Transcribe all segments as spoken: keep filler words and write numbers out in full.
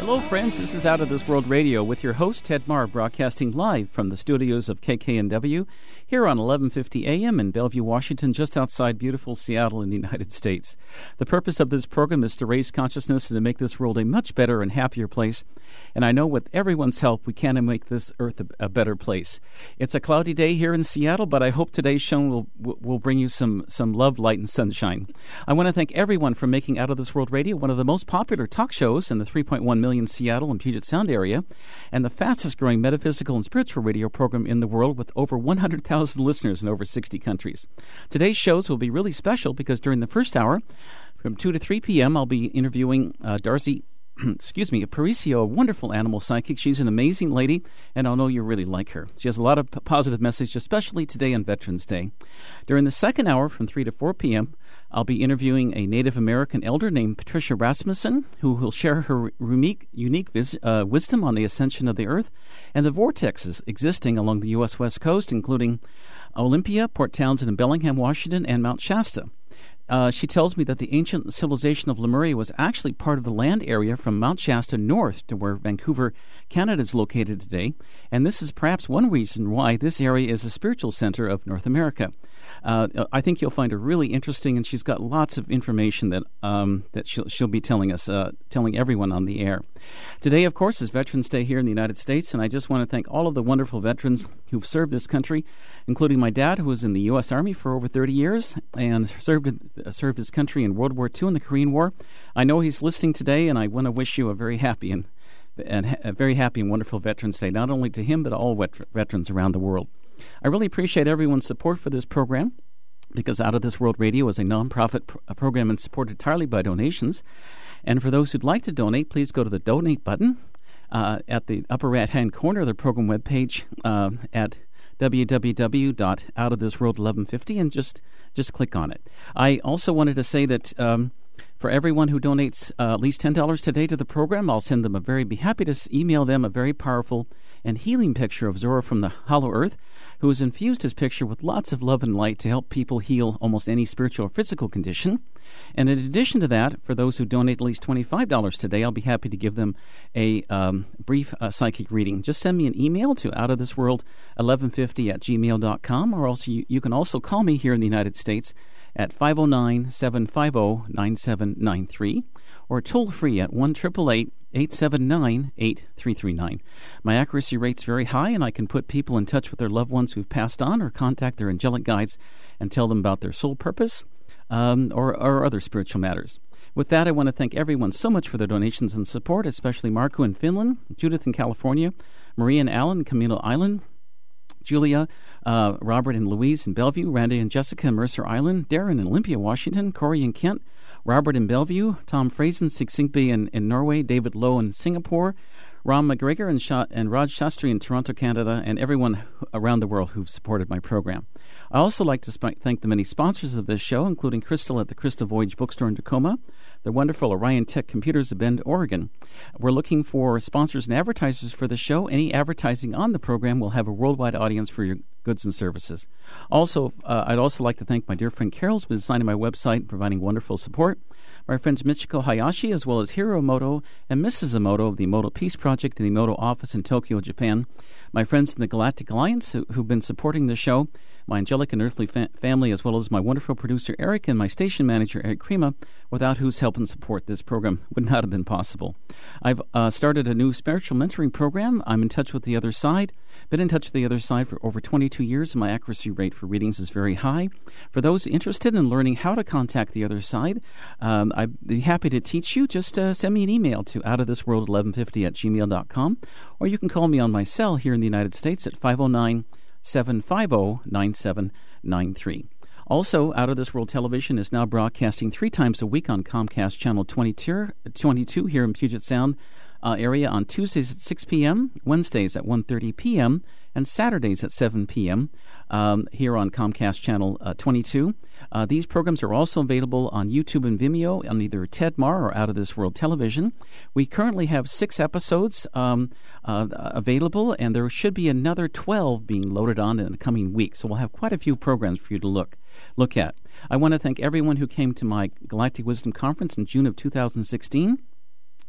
Hello, friends. This is Out of This World Radio with your host, Ted Marr, broadcasting live from the studios of K K N W here on eleven fifty A M in Bellevue, Washington, just outside beautiful Seattle in the United States. The purpose of this program is to raise consciousness and to make this world a much better and happier place. And I know with everyone's help, we can make this earth a, a better place. It's a cloudy day here in Seattle, but I hope today's show will will bring you some, some love, light, and sunshine. I want to thank everyone for making Out of This World Radio one of the most popular talk shows in the three point one million Seattle and Puget Sound area, and the fastest-growing metaphysical and spiritual radio program in the world with over one hundred thousand listeners in over sixty countries. Today's shows will be really special because during the first hour, from two to three p.m., I'll be interviewing uh, Darcy excuse me, Aparicio, a wonderful animal psychic. She's an amazing lady, and I know you really like her. She has a lot of p- positive message, especially today on Veterans Day. During the second hour, from three to four p.m., I'll be interviewing a Native American elder named Patricia Rasmussen, who will share her unique, unique vis- uh, wisdom on the ascension of the earth and the vortexes existing along the U S West Coast, including Olympia, Port Townsend, and Bellingham, Washington, and Mount Shasta. Uh, she tells me that the ancient civilization of Lemuria was actually part of the land area from Mount Shasta north to where Vancouver, Canada is located today, and this is perhaps one reason why this area is a spiritual center of North America. Uh, I think you'll find her really interesting, and she's got lots of information that um, that she'll, she'll be telling us, uh, telling everyone on the air. Today, of course, is Veterans Day here in the United States, and I just want to thank all of the wonderful veterans who've served this country, including my dad, who was in the U S Army for over thirty years and served uh, served his country in World War Two and the Korean War. I know he's listening today, and I want to wish you a very happy and, and a very happy and wonderful Veterans Day, not only to him but all vet- veterans around the world. I really appreciate everyone's support for this program, because Out of This World Radio is a nonprofit pr- a program and supported entirely by donations. And for those who'd like to donate, please go to the donate button uh, at the upper right-hand corner of the program webpage uh, at w w w dot out of this world eleven fifty and just, just click on it. I also wanted to say that um, for everyone who donates uh, at least ten dollars today to the program, I'll send them a very, be happy to email them a very powerful and healing picture of Zora from the Hollow Earth, who has infused his picture with lots of love and light to help people heal almost any spiritual or physical condition. And in addition to that, for those who donate at least twenty-five dollars today, I'll be happy to give them a um, brief uh, psychic reading. Just send me an email to out of this world eleven fifty at gmail dot com, or else you, you can also call me here in the United States at five oh nine, seven five oh, nine seven nine three, or toll free at one eight eight eight, eight seven nine, eight three three nine. My accuracy rate's very high, and I can put people in touch with their loved ones who've passed on, or contact their angelic guides and tell them about their soul purpose um, or, or other spiritual matters. With that, I want to thank everyone so much for their donations and support, especially Marco in Finland, Judith in California, Maria and Alan in Camilo Island, Julia, uh, Robert and Louise in Bellevue, Randy and Jessica in Mercer Island, Darren in Olympia, Washington, Corey in Kent, Robert in Bellevue, Tom Frazen, Sigsingby in, in Norway, David Lowe in Singapore, Ram McGregor and, Sha- and Raj Shastri in Toronto, Canada, and everyone around the world who've supported my program. I also like to sp- thank the many sponsors of this show, including Crystal at the Crystal Voyage Bookstore in Tacoma, the wonderful Orion Tech Computers of Bend, Oregon. We're looking for sponsors and advertisers for the show. Any advertising on the program will have a worldwide audience for your goods and services. Also, uh, I'd also like to thank my dear friend Carol, who's been designing my website and providing wonderful support. My friends Michiko Hayashi, as well as Hiro Emoto and Missus Emoto of the Emoto Peace Project in the Emoto office in Tokyo, Japan. My friends in the Galactic Alliance who, who've been supporting the show. My angelic and earthly fa- family, as well as my wonderful producer Eric and my station manager Eric Krima, without whose help and support this program would not have been possible. I've uh, started a new spiritual mentoring program. I'm in touch with the other side. Been in touch with the other side for over twenty-two years, and my accuracy rate for readings is very high. For those interested in learning how to contact the other side, um, I'd be happy to teach you. Just uh, send me an email to out of this world eleven fifty at gmail dot com, or you can call me on my cell here in the United States at five oh nine, seven five oh, nine seven nine three. Also, Out of This World Television is now broadcasting three times a week on Comcast Channel twenty-two, twenty-two here in Puget Sound uh, area on Tuesdays at six p.m., Wednesdays at one thirty p.m., and Saturdays at seven p.m. Um, here on Comcast Channel uh, twenty-two. Uh, these programs are also available on YouTube and Vimeo on either Ted Marr or Out of This World Television. We currently have six episodes um, uh, available, and there should be another twelve being loaded on in the coming week. So we'll have quite a few programs for you to look look at. I want to thank everyone who came to my Galactic Wisdom Conference in June of two thousand sixteen.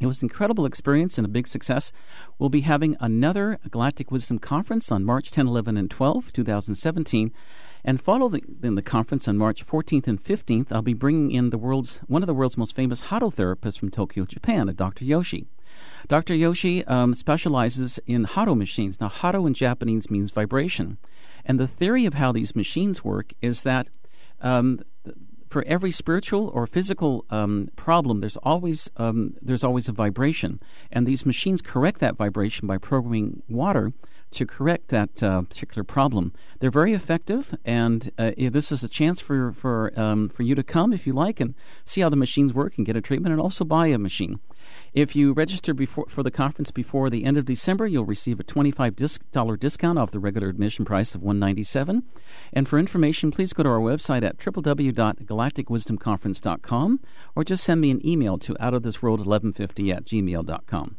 It was an incredible experience and a big success. We'll be having another Galactic Wisdom Conference on March tenth, eleventh, and twelfth, twenty seventeen. And following the, the conference on March fourteenth and fifteenth, I'll be bringing in the world's one of the world's most famous Hado therapists from Tokyo, Japan, Doctor Yoshi. Doctor Yoshi um, specializes in Hado machines. Now, Hado in Japanese means vibration. And the theory of how these machines work is that um, for every spiritual or physical um, problem, there's always um, there's always a vibration, and these machines correct that vibration by programming water to correct that uh, particular problem. They're very effective, and uh, this is a chance for for um, for you to come if you like and see how the machines work and get a treatment, and also buy a machine. If you register before for the conference before the end of December, you'll receive a twenty-five dollars discount off the regular admission price of one hundred ninety-seven dollars. And for information, please go to our website at w w w dot galactic wisdom conference dot com, or just send me an email to outofthisworld eleven fifty at gmail dot com.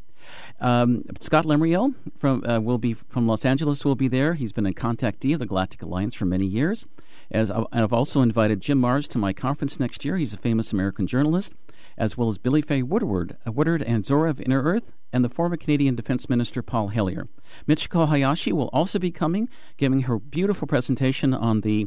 Um, Scott Lemriel from uh, will be from Los Angeles will be there. He's been a contactee of the Galactic Alliance for many years. As I, and I've also invited Jim Marrs to my conference next year. He's a famous American journalist, as well as Billy Faye Woodward, uh, Woodward and Zora of Inner Earth, and the former Canadian Defense Minister Paul Hellyer. Michiko Hayashi will also be coming, giving her beautiful presentation on the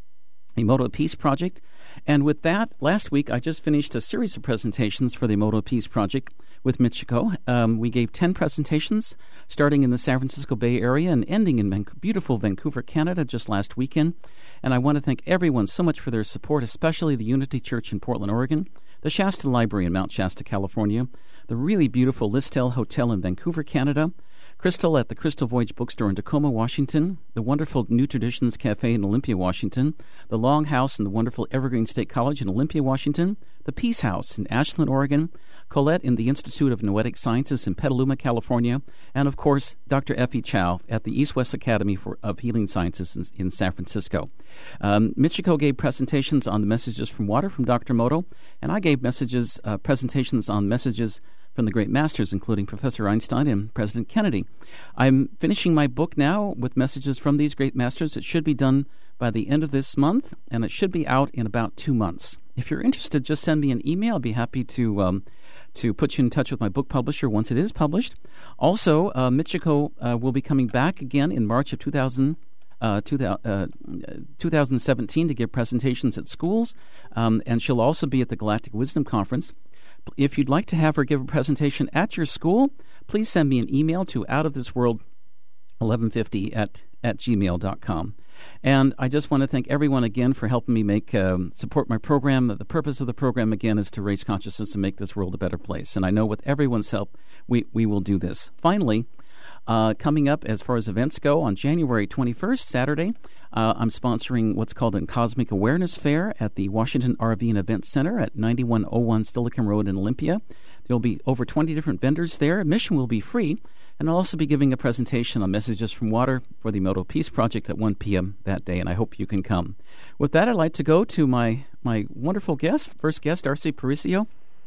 Emoto Peace Project. And with that, last week I just finished a series of presentations for the Emoto Peace Project with Michiko. Um, we gave ten presentations, starting in the San Francisco Bay Area and ending in Van- beautiful Vancouver, Canada, just last weekend. And I want to thank everyone so much for their support, especially the Unity Church in Portland, Oregon, the Shasta Library in Mount Shasta, California, the really beautiful Listel Hotel in Vancouver, Canada, Crystal at the Crystal Voyage Bookstore in Tacoma, Washington, the wonderful New Traditions Cafe in Olympia, Washington, the Long House in the wonderful Evergreen State College in Olympia, Washington, the Peace House in Ashland, Oregon, Colette in the Institute of Noetic Sciences in Petaluma, California, and, of course, Doctor Effie Chow at the East-West Academy for, of Healing Sciences in, in San Francisco. Um, Michiko gave presentations on the messages from water from Doctor Moto, and I gave messages, uh, presentations on messages from the great masters, including Professor Einstein and President Kennedy. I'm finishing my book now with messages from these great masters. It should be done by the end of this month, and it should be out in about two months. If you're interested, just send me an email. I'll be happy to um, to put you in touch with my book publisher once it is published. Also, uh, Michiko uh, will be coming back again in March of two thousand, uh, two thousand, uh, two thousand seventeen to give presentations at schools, um, and she'll also be at the Galactic Wisdom Conference. If you'd like to have her give a presentation at your school, please send me an email to outofthisworld eleven fifty at, at gmail dot com. And I just want to thank everyone again for helping me make um, support my program. The purpose of the program, again, is to raise consciousness and make this world a better place. And I know with everyone's help, we, we will do this. Finally, uh, coming up as far as events go, on January twenty-first, Saturday, uh, I'm sponsoring what's called a Cosmic Awareness Fair at the Washington R V and Event Center at ninety-one oh one Steilacoom Road in Olympia. There will be over twenty different vendors there. Admission will be free. And I'll also be giving a presentation on messages from water for the Emoto Peace Project at one p.m. that day, and I hope you can come. With that, I'd like to go to my, my wonderful guest, first guest, Darcy Paricio,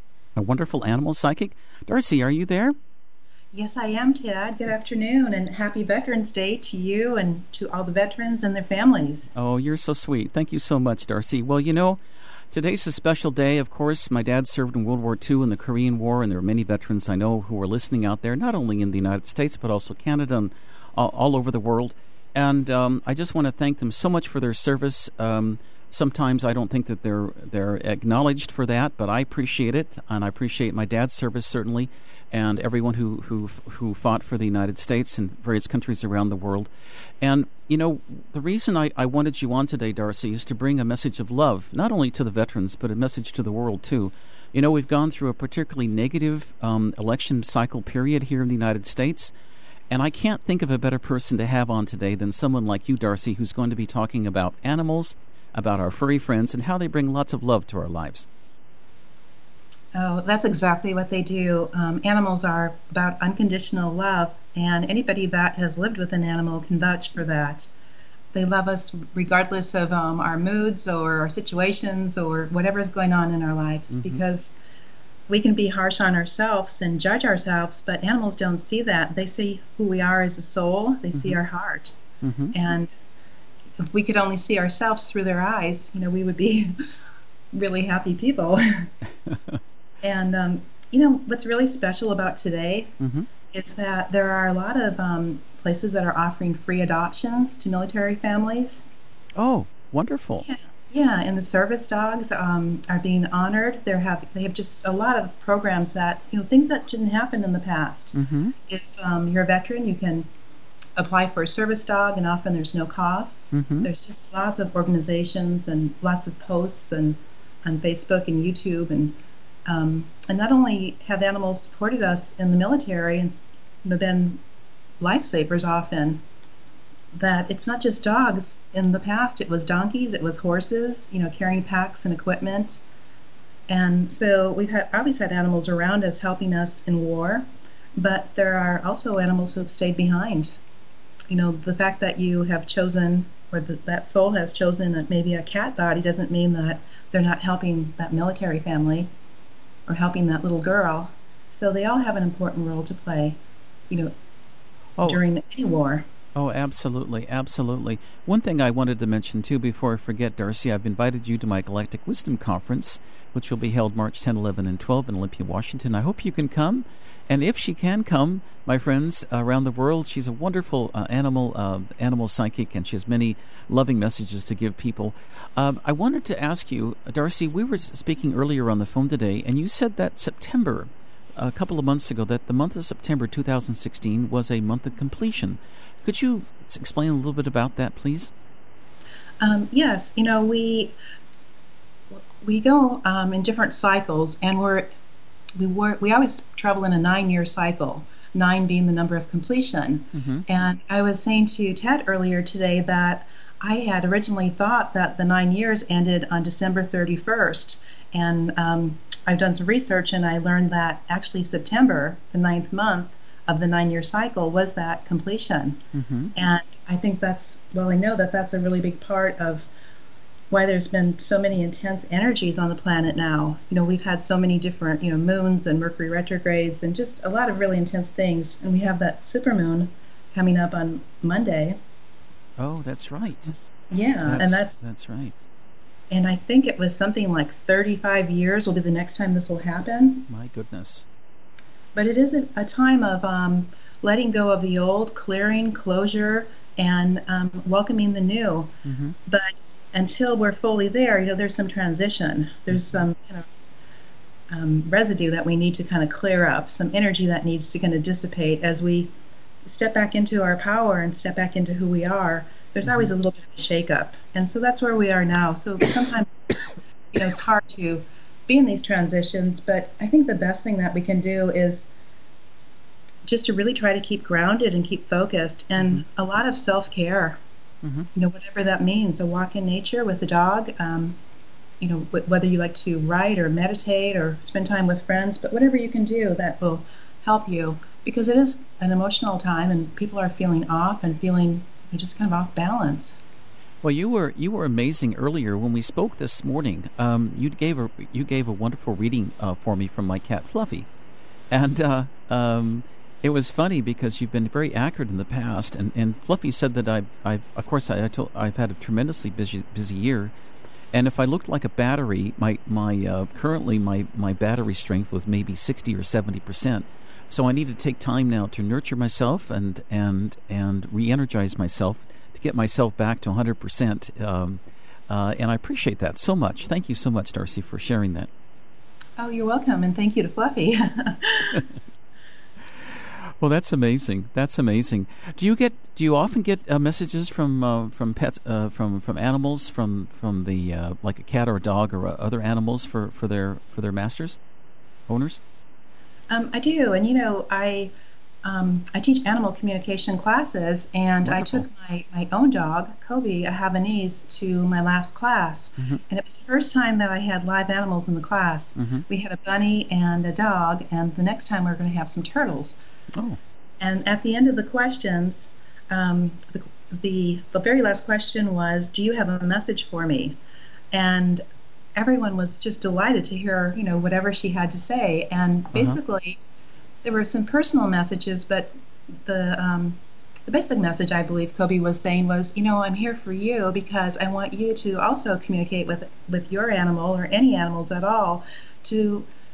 a wonderful animal psychic. Darcy, are you there? Yes, I am, Ted. Good afternoon, and happy Veterans Day to you and to all the veterans and their families. Oh, you're so sweet. Thank you so much, Darcy. Well, you know, today's a special day. Of course, my dad served in World War Two and the Korean War, and there are many veterans I know who are listening out there, not only in the United States, but also Canada and all, all over the world. And um, I just want to thank them so much for their service. Um, sometimes I don't think that they're they're acknowledged for that, but I appreciate it, and I appreciate my dad's service, certainly, and everyone who, who, who fought for the United States and various countries around the world. And, you know, the reason I, I wanted you on today, Darcy, is to bring a message of love, not only to the veterans, but a message to the world, too. You know, we've gone through a particularly negative um, election cycle period here in the United States, and I can't think of a better person to have on today than someone like you, Darcy, who's going to be talking about animals, about our furry friends, and how they bring lots of love to our lives. Oh, that's exactly what they do. Um, animals are about unconditional love, and anybody that has lived with an animal can vouch for that. They love us regardless of um, our moods or our situations or whatever is going on in our lives, mm-hmm. because we can be harsh on ourselves and judge ourselves, but animals don't see that. They see who we are as a soul. They mm-hmm. see our heart. Mm-hmm. And if we could only see ourselves through their eyes, you know, we would be really happy people. And um, You know, what's really special about today Mm-hmm. is that there are a lot of um, places that are offering free adoptions to military families. Oh, wonderful. Yeah, yeah, and the service dogs um, are being honored. They have they have just a lot of programs that you know things that didn't happen in the past. Mm-hmm. If um, you're a veteran, you can apply for a service dog, and often there's no costs. Mm-hmm. There's just lots of organizations and lots of posts and on Facebook and YouTube, and um, and not only have animals supported us in the military and have been lifesavers often, that it's not just dogs. In the past, it was donkeys, it was horses, you know, carrying packs and equipment. And so we've had always had animals around us helping us in war, but there are also animals who have stayed behind. You know, the fact that you have chosen, or the, that soul has chosen a, maybe a cat body doesn't mean that they're not helping that military family or helping that little girl. So they all have an important role to play, you know, Oh, during any war. oh, absolutely, absolutely. One thing I wanted to mention, too, before I forget, Darcy, I've invited you to my Galactic Wisdom Conference, which will be held March tenth, eleventh, and twelfth in Olympia, Washington. I hope you can come. And if she can come, my friends, around the world, she's a wonderful uh, animal uh, animal psychic, and she has many loving messages to give people. Um, I wanted to ask you, Darcy, we were speaking earlier on the phone today, and you said that September, a couple of months ago, that the month of September two thousand sixteen was a month of completion. Could you explain a little bit about that, please? Um, yes, you know, we we go um, in different cycles, and we're we were we always travel in a nine-year cycle, nine being the number of completion. Mm-hmm. And I was saying to Ted earlier today that I had originally thought that the nine years ended on December thirty-first, and um, I've done some research, and I learned that actually September, the ninth month of the nine-year cycle, was that completion. Mm-hmm. And I think that's, well, I know that that's a really big part of why there's been so many intense energies on the planet now. You know, we've had so many different, you know, moons and Mercury retrogrades and just a lot of really intense things. And we have that supermoon coming up on Monday. Oh, that's right. Yeah, That's, and that's, that's right. and I think it was something like thirty-five years will be the next time this will happen. My goodness. But it is a, a time of um, letting go of the old, clearing, closure, and um, welcoming the new. Mm-hmm. But until we're fully there, you know, there's some transition. There's some kind of um, residue that we need to kind of clear up, some energy that needs to kind of dissipate as we step back into our power and step back into who we are. There's always a little bit of a shake-up. And so that's where we are now. So sometimes, you know, it's hard to be in these transitions, but I think the best thing that we can do is just to really try to keep grounded and keep focused, and Mm-hmm. a lot of self-care. Mm-hmm. You know, whatever that means, a walk in nature with a dog, um, you know, wh- whether you like to write or meditate or spend time with friends, but whatever you can do that will help you, because it is an emotional time and people are feeling off and feeling, you know, just kind of off balance. Well, you were you were amazing earlier when we spoke this morning. Um, you gave a you gave a wonderful reading uh, for me from my cat Fluffy, and uh, um, it was funny because you've been very accurate in the past. And, and Fluffy said that I I've of course I, I told, I've had a tremendously busy busy year, and if I looked like a battery, my my uh, currently my, my battery strength was maybe sixty or seventy percent. So I need to take time now to nurture myself and and and re-energize myself, get myself back to one hundred percent, um, uh, and I appreciate that so much. Thank you so much, Darcy, for sharing that. Oh, you're welcome, and thank you to Fluffy. Well, that's amazing. That's amazing. Do you get? Do you often get uh, messages from uh, from pets, uh, from from animals, from from the uh, like a cat or a dog or uh, other animals for, for their for their masters, owners? um, I do, and you know, I. Um, I teach animal communication classes, and Wonderful. I took my, my own dog, Kobe, a Havanese, to my last class. Mm-hmm. And it was the first time that I had live animals in the class. Mm-hmm. We had a bunny and a dog, and the next time we we're going to have some turtles. Oh. And at the end of the questions, um, the, the, the very last question was, do you have a message for me? And everyone was just delighted to hear, you know, whatever she had to say. And basically, uh-huh. there were some personal messages, but the um, the basic message I believe Kobe was saying was, you know, I'm here for you because I want you to also communicate with with your animal or any animals at all, to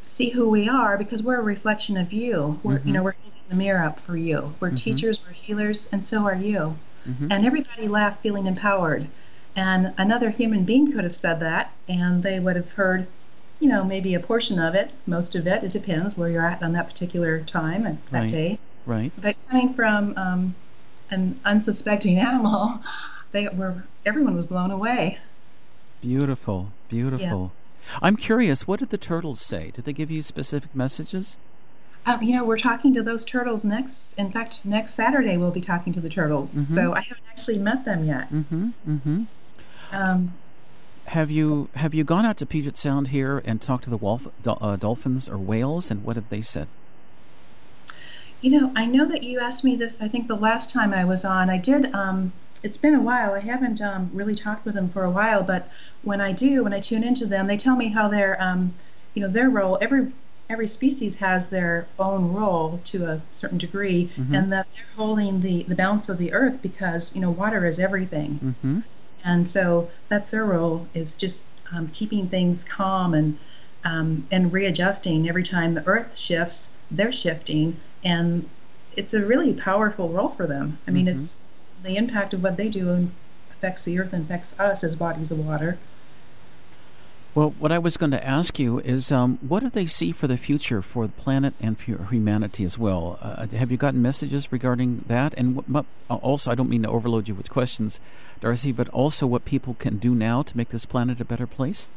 see who we are, because we're a reflection of you. We're, Mm-hmm. you know, we're holding the mirror up for you. We're Mm-hmm. teachers, we're healers, and so are you. Mm-hmm. And everybody left feeling empowered. And another human being could have said that, and they would have heard, you know, maybe a portion of it, most of it. It depends where you're at on that particular time and that Right. day. Right. But coming from um, an unsuspecting animal, they were everyone was blown away. Beautiful. Beautiful. I'm curious, what did the turtles say? Did they give you specific messages? Um, you know, we're talking to those turtles next. In fact, next Saturday we'll be talking to the turtles. Mm-hmm. So I haven't actually met them yet. Mm-hmm. Mm-hmm. Um, Have you have you gone out to Puget Sound here and talked to the wolf, dol- uh, dolphins or whales, and what have they said? you know, I know that you asked me this. I think the last time I was on, I did. Um, it's been a while. I haven't um, really talked with them for a while, but when I do, when I tune into them, they tell me how their, um, you know, their role. Every every species has their own role to a certain degree, Mm-hmm. and that they're holding the the balance of the earth because you know water is everything, Mm-hmm. and so that's their role is just um, keeping things calm and um, and readjusting every time the earth shifts. They're shifting, and it's a really powerful role for them. I mean, Mm-hmm. it's the impact of what they do affects the earth and affects us as bodies of water. Well, what I was going to ask you is, um, what do they see for the future for the planet and for humanity as well? Uh, have you gotten messages regarding that? And what, what, also, I don't mean to overload you with questions, Darcy, but also what people can do now to make this planet a better place?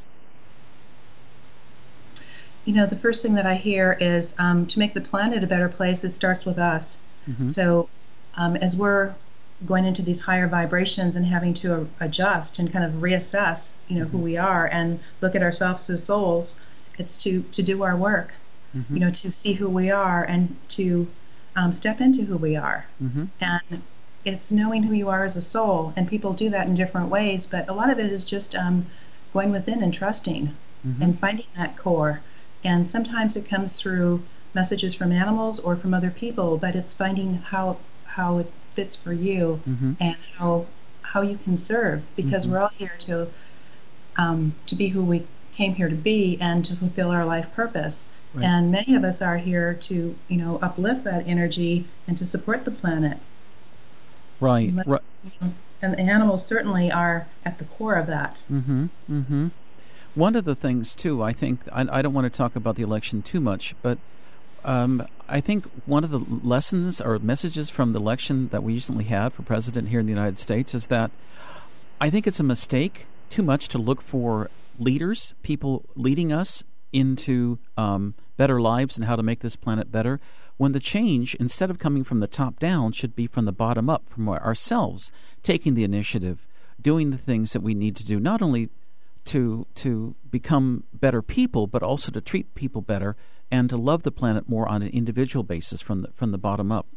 You know, the first thing that I hear is um, to make the planet a better place, it starts with us. Mm-hmm. So um, as we're going into these higher vibrations and having to uh, adjust and kind of reassess, you know, Mm-hmm. who we are and look at ourselves as souls, it's to, to do our work, Mm-hmm. you know, to see who we are and to um, step into who we are. Mm-hmm. And it's knowing who you are as a soul. And people do that in different ways, but a lot of it is just um, going within and trusting Mm-hmm. and finding that core. And sometimes it comes through messages from animals or from other people, but it's finding how how it fits for you Mm-hmm. and how how you can serve, because Mhm. we're all here to um, to be who we came here to be and to fulfill our life purpose. Right. And many of us are here to you know uplift that energy and to support the planet. Right. Let- Right. And the animals certainly are at the core of that. Mm-hmm. Mm-hmm. One of the things, too, I think, I, I don't want to talk about the election too much, but um, I think one of the lessons or messages from the election that we recently had for president here in the United States is that I think it's a mistake too much to look for leaders, people leading us into um, better lives and how to make this planet better, when the change, instead of coming from the top down, should be from the bottom up, from ourselves, taking the initiative, doing the things that we need to do, not only to to become better people, but also to treat people better and to love the planet more on an individual basis from the from the bottom up.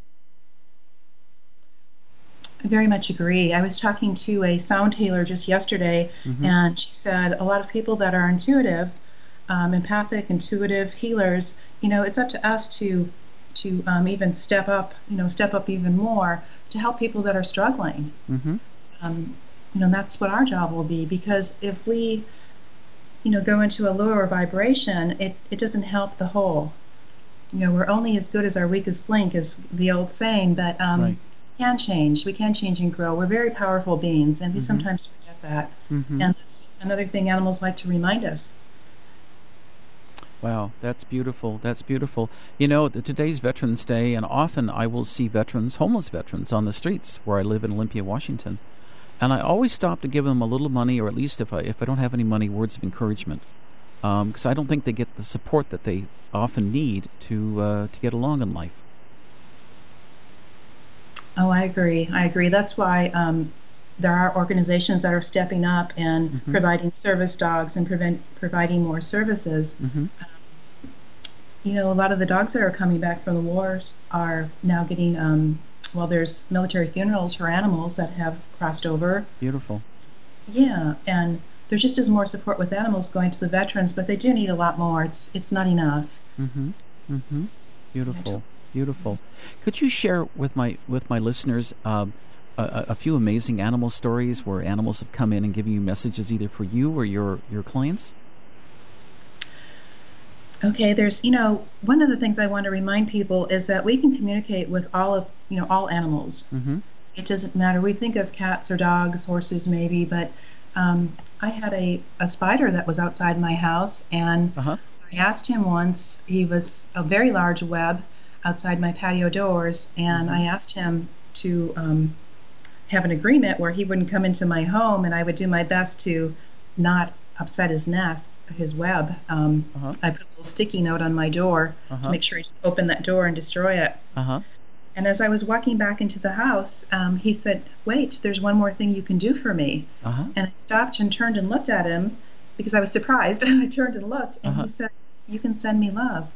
I very much agree. I was talking to a sound healer just yesterday, Mm-hmm. and she said a lot of people that are intuitive, um, empathic, intuitive healers, you know, it's up to us to to um, even step up, you know, step up even more to help people that are struggling. Mm-hmm. Um, you know, and that's what our job will be, because if we, you know, go into a lower vibration, it, it doesn't help the whole. You know, we're only as good as our weakest link, is the old saying, but um, Right. we can change. We can change and grow. We're very powerful beings, and we Mhm. sometimes forget that. Mm-hmm. And that's another thing animals like to remind us. Wow, that's beautiful. That's beautiful. You know, the, today's Veterans Day, and often I will see veterans, homeless veterans, on the streets where I live in Olympia, Washington. And I always stop to give them a little money, or at least if I if I don't have any money, words of encouragement, because um, I don't think they get the support that they often need to uh, to get along in life. Oh, I agree. I agree. That's why um, there are organizations that are stepping up and Mhm. providing service dogs and prevent, providing more services. Mm-hmm. You know, a lot of the dogs that are coming back from the wars are now getting, um, well, there's military funerals for animals that have crossed over. Beautiful. Yeah, and there just is more support with animals going to the veterans, but they do need a lot more. It's it's not enough. Mm-hmm. Mm-hmm. Beautiful. Beautiful. Could you share with my with my listeners um, a, a few amazing animal stories where animals have come in and given you messages either for you or your, your clients? Okay, there's, you know, one of the things I want to remind people is that we can communicate with all of, you know, all animals. Mm-hmm. It doesn't matter. We think of cats or dogs, horses maybe, but um, I had a, a spider that was outside my house, and Uh-huh. I asked him once, he was a very large web outside my patio doors, and Mm-hmm. I asked him to um, have an agreement where he wouldn't come into my home, and I would do my best to not upset his nest, his web. Um, Uh-huh. I put a little sticky note on my door to Uh-huh. make sure he didn't open that door and destroy it. Uh-huh. And as I was walking back into the house, um, he said, "Wait, there's one more thing you can do for me." Uh-huh. And I stopped and turned and looked at him because I was surprised. I turned and looked, and Uh-huh. he said, "You can send me love."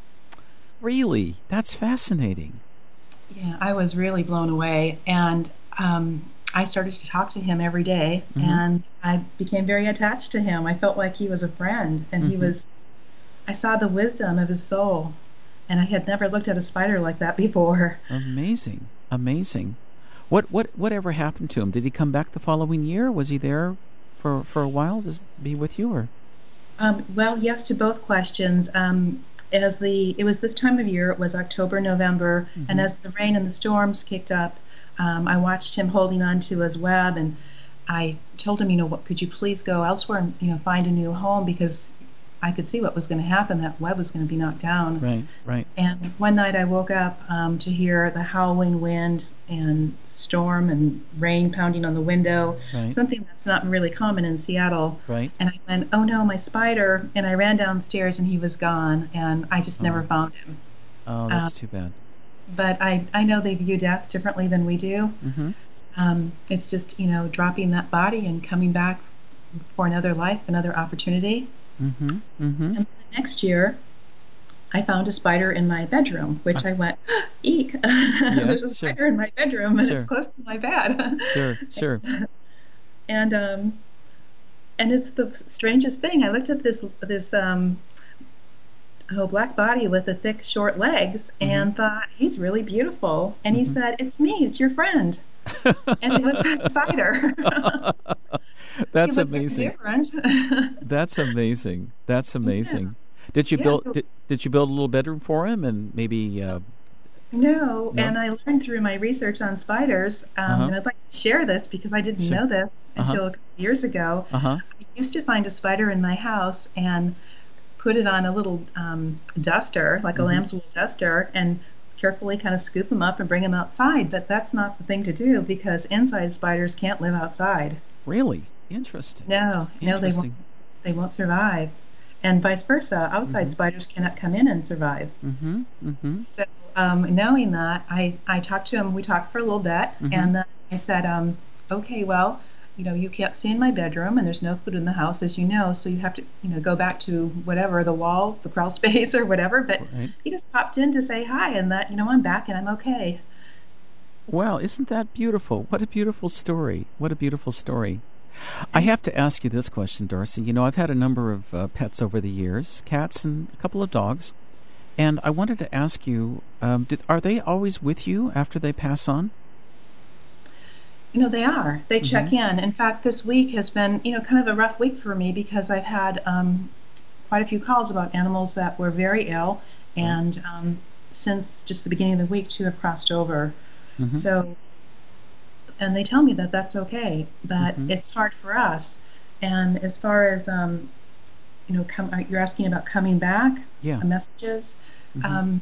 Really? That's fascinating. Yeah, I was really blown away. And um, I started to talk to him every day, Mm-hmm. and I became very attached to him. I felt like he was a friend, and he Mm-hmm. was, I saw the wisdom of his soul. And I had never looked at a spider like that before. Amazing. Amazing. What what whatever happened to him? Did he come back the following year? Was he there for, for a while to be with you, or? Um, well, yes to both questions. Um, as the it was this time of year, it was October, November, Mm-hmm. and as the rain and the storms kicked up, um, I watched him holding on to his web, and I told him, you know, what, could you please go elsewhere and, you know, find a new home, because I could see what was going to happen. That web was going to be knocked down. Right, right. And one night I woke up um, to hear the howling wind and storm and rain pounding on the window, Right. something that's not really common in Seattle. Right. And I went, "Oh no, my spider." And I ran downstairs and he was gone, and I just never Oh. found him. Oh, that's Um, too bad. But I, I know they view death differently than we do. Mm-hmm. Um, it's just, you know, dropping that body and coming back for another life, another opportunity. Mm-hmm. Mm-hmm. And the next year, I found a spider in my bedroom, which I went, "Eek, there's a sure. spider in my bedroom, and it's Sure. close to my bed." Sure, sure. And um, and it's the strangest thing. I looked at this this um, oh, black body with the thick, short legs, and thought, "He's really beautiful." And he Mhm. said, "It's me. It's your friend." And it was a spider. That's He looked amazing. different. That's amazing. That's amazing. Did you Yeah, build so- did, did you build a little bedroom for him, and maybe uh, No, No? and I learned through my research on spiders, um, Uh-huh. and I'd like to share this because I didn't Sure. know this Uh-huh. until a couple years ago. uh-huh. I used to find a spider in my house and put it on a little um, duster, like a Mhm. lamb's wool duster, and carefully kind of scoop them up and bring them outside. But that's not the thing to do because inside spiders can't live outside. Really? Interesting. No, no, they won't. Interesting. They won't survive, and vice versa. Outside Mhm. spiders cannot come in and survive. Mm-hmm. Mm-hmm. So, um, knowing that, I, I talked to him. We talked for a little bit, Mhm. and then I said, um, "Okay, well, you know, you can't stay in my bedroom, and there's no food in the house, as you know. So you have to, you know, go back to whatever the walls, the crawl space, or whatever." But Right. he just popped in to say hi, and that, you know, I'm back and I'm okay. Wow, isn't that beautiful? What a beautiful story. What a beautiful story. I have to ask you this question, Darcy. You know, I've had a number of uh, pets over the years, cats and a couple of dogs. And I wanted to ask you, um, did, are they always with you after they pass on? You know, they are. They check Mhm. in. In fact, this week has been, you know, kind of a rough week for me because I've had um, quite a few calls about animals that were very ill, and um, since just the beginning of the week, two have crossed over. Mhm. So, and they tell me that that's okay, but Mhm. it's hard for us. And as far as, um, you know, come, uh, you're asking about coming back, Yeah. uh, messages, Mhm. um,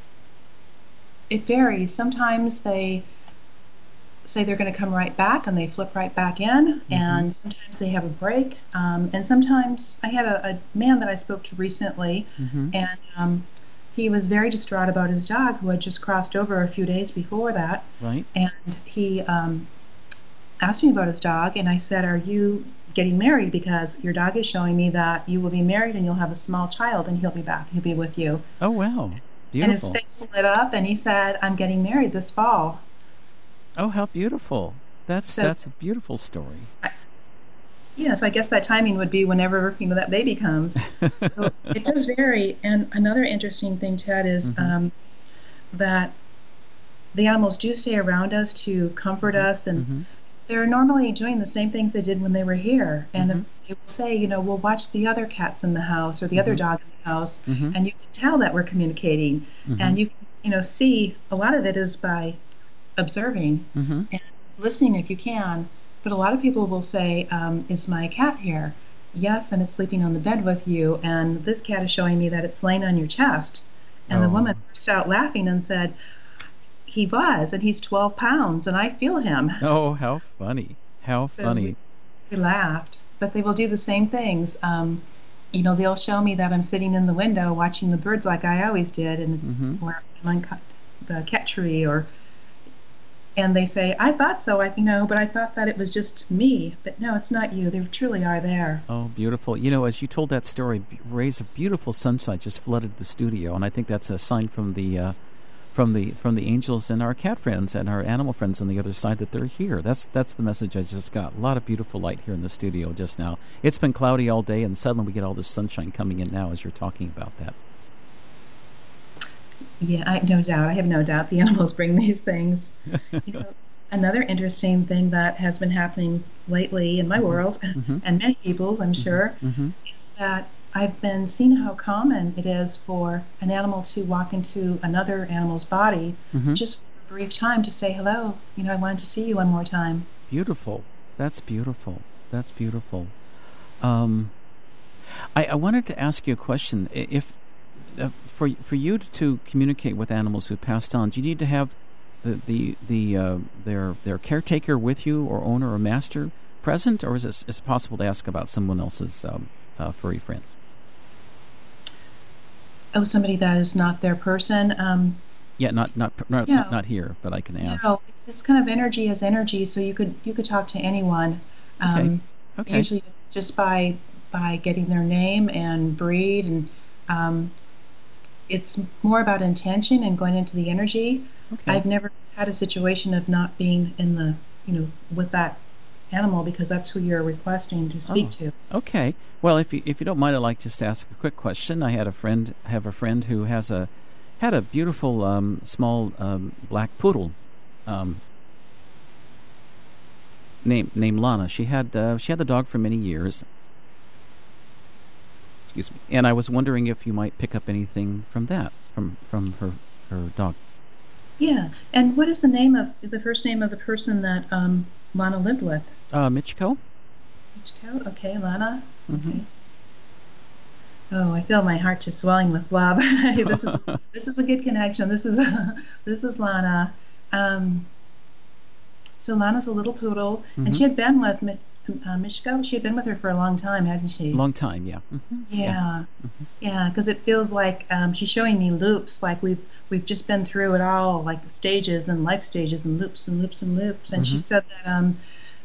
it varies. Sometimes they say they're going to come right back and they flip right back in, and sometimes they have a break. Um, and sometimes I had a, a man that I spoke to recently, Mhm. and um, he was very distraught about his dog who had just crossed over a few days before that. Right. And he um, asked me about his dog, and I said, "Are you getting married? Because your dog is showing me that you will be married and you'll have a small child, and he'll be back. He'll be with you." Oh, wow. And his Beautiful. face lit up, and he said, "I'm getting married this fall." Oh, how beautiful. That's So- that's a beautiful story. Yeah, so I guess that timing would be whenever, you know, that baby comes. So it does vary. And another interesting thing, Ted, is Mhm. um, that the animals do stay around us to comfort us, and Mhm. they're normally doing the same things they did when they were here. And Mhm. they will say, you know, "We'll watch the other cats in the house or the other Mhm. dog in the house, Mm-hmm. and you can tell that we're communicating. Mm-hmm. And you can, you know, see a lot of it is by observing Mm-hmm. and listening if you can. But a lot of people will say, um, "Is my cat here?" Yes, and it's sleeping on the bed with you. And this cat is showing me that it's laying on your chest. And Oh. the woman burst out laughing and said, "He was, and he's twelve pounds, and I feel him." Oh, how funny! How So funny! we, we laughed. But they will do the same things. Um, you know, they'll show me that I'm sitting in the window watching the birds like I always did, and it's Mhm. where I'm on the cat tree, or and they say, "I thought so, I you know, but I thought that it was just me." But no, it's not you. They truly are there. Oh, beautiful! You know, as you told that story, b- rays of beautiful sunshine just flooded the studio, and I think that's a sign from the uh, from the from the angels and our cat friends and our animal friends on the other side that they're here. That's that's the message I just got. A lot of beautiful light here in the studio just now. It's been cloudy all day, and suddenly we get all this sunshine coming in now as you're talking about that. Yeah, I no doubt. I have no doubt the animals bring these things. You know, another interesting thing that has been happening lately in my world, Mhm. and many people's, I'm sure, Mm-hmm. is that I've been seeing how common it is for an animal to walk into another animal's body Mm-hmm. just for a brief time to say hello. You know, I wanted to see you one more time. Beautiful. That's beautiful. That's beautiful. Um, I, I wanted to ask you a question. I- If uh, for for you to communicate with animals who passed on, do you need to have the the, the uh, their their caretaker with you, or owner or master present, or is it is it possible to ask about someone else's um, uh, furry friend? Oh, somebody that is not their person. Um, Yeah, not not not, No. not, not here, but I can ask. no, it's, it's kind of energy as energy, so you could you could talk to anyone. Um, Okay. Usually, it's just by by getting their name and breed, and um, it's more about intention and going into the energy. Okay. I've never had a situation of not being in the, you know, with that animal, because that's who you're requesting to speak Oh. to. Okay. Well, if you if you don't mind, I'd like just to ask a quick question. I had a friend have a friend who has a had a beautiful um, small um, black poodle, um, named named Lana. She had uh, she had the dog for many years. Excuse me. And I was wondering if you might pick up anything from that from from her her dog. Yeah. And what is the name of the first name of the person that um, Lana lived with? Uh, Michiko. Michiko? Okay, Lana. Mhm. Okay. Oh, I feel my heart just swelling with love. this is this is a good connection. This is this is Lana. Um, so Lana's a little poodle, Mhm. and she had been with Mi- uh, Michiko. She had been with her for a long time, hadn't she? Long time, yeah. Mhm. Yeah, yeah, because it feels like um, she's showing me loops, like we've we've just been through it all, like stages and life stages and loops and loops and loops. And she Mhm. said that um,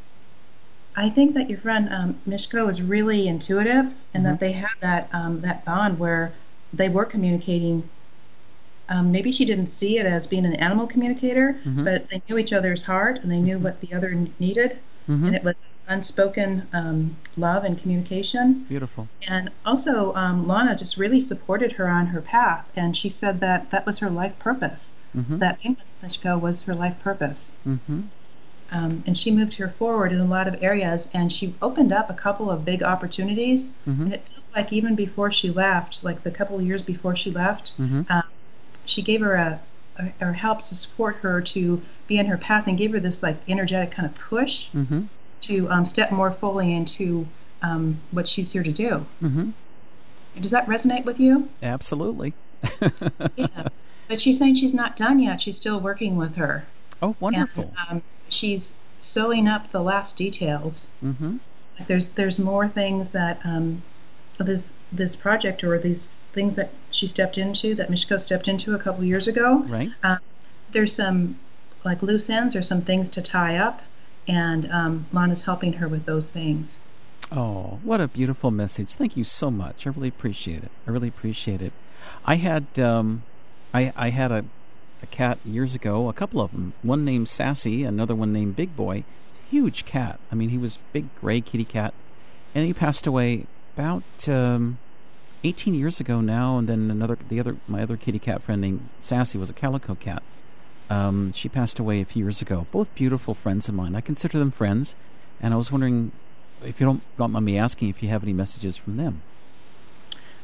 I think that your friend um, Mishko is really intuitive, and Mhm. that they had that um, that bond where they were communicating. Um, maybe she didn't see it as being an animal communicator, Mhm. but they knew each other's heart, and they knew what the other n- needed, Mhm. and it was unspoken um, love and communication. Beautiful. And also, um, Lana just really supported her on her path, and she said that that was her life purpose. Mhm. That being with Mishko was her life purpose. Mhm. Um, and she moved her forward in a lot of areas, and she opened up a couple of big opportunities. Mhm. And it feels like even before she left, like the couple of years before she left, Mhm. um, she gave her a, a or helped to support her to be in her path, and gave her this like energetic kind of push Mhm. to um, step more fully into um, what she's here to do. Mhm. Does that resonate with you? Absolutely. Yeah. But she's saying she's not done yet. She's still working with her. Oh, wonderful. And, um, she's sewing up the last details. Mhm. Like there's there's more things that um, this this project, or these things that she stepped into, that Mishko stepped into a couple years ago. Right. Um, there's some like loose ends or some things to tie up, and um, Lana's helping her with those things. Oh, what a beautiful message. Thank you so much. I really appreciate it. I really appreciate it. I had um, I, I had a, a cat years ago, a couple of them. One named Sassy, another one named Big Boy. Huge cat. I mean, he was big gray kitty cat. And he passed away about um, eighteen years ago now. And then another, the other, my other kitty cat friend named Sassy was a calico cat. Um, she passed away a few years ago. Both beautiful friends of mine. I consider them friends. And I was wondering, if you don't, don't mind me asking, if you have any messages from them.